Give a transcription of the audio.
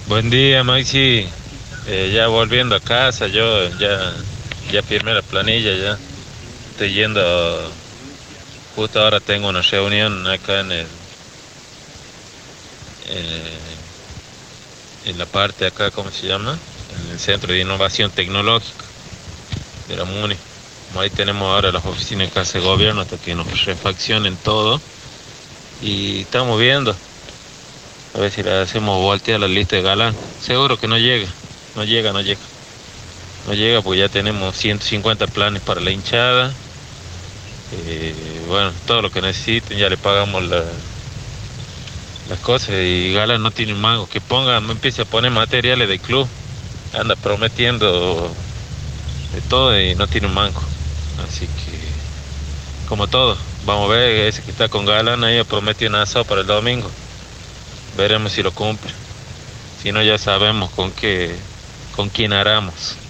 Buen día, Maxi. Ya volviendo a casa, yo ya firmé la planilla, ya estoy yendo. Justo ahora tengo una reunión acá eh, en la parte acá, ¿cómo se llama? En el Centro de Innovación Tecnológica de la MUNI. Como ahí tenemos ahora las oficinas de Casa de Gobierno hasta que nos refaccionen todo. Y estamos viendo, a ver si le hacemos voltear la lista de galán. Seguro que no llega, no llega, no llega. No llega porque ya tenemos 150 planes para la hinchada. Bueno, todo lo que necesiten, ya le pagamos las cosas y Gala no tiene un mango. Que ponga, no empiece a poner materiales del club. Anda prometiendo de todo y no tiene un mango. Así que, como todo, vamos a ver, ese que está con Galán ahí prometió un asado para el domingo. Veremos si lo cumple. Si no, ya sabemos con quién haramos.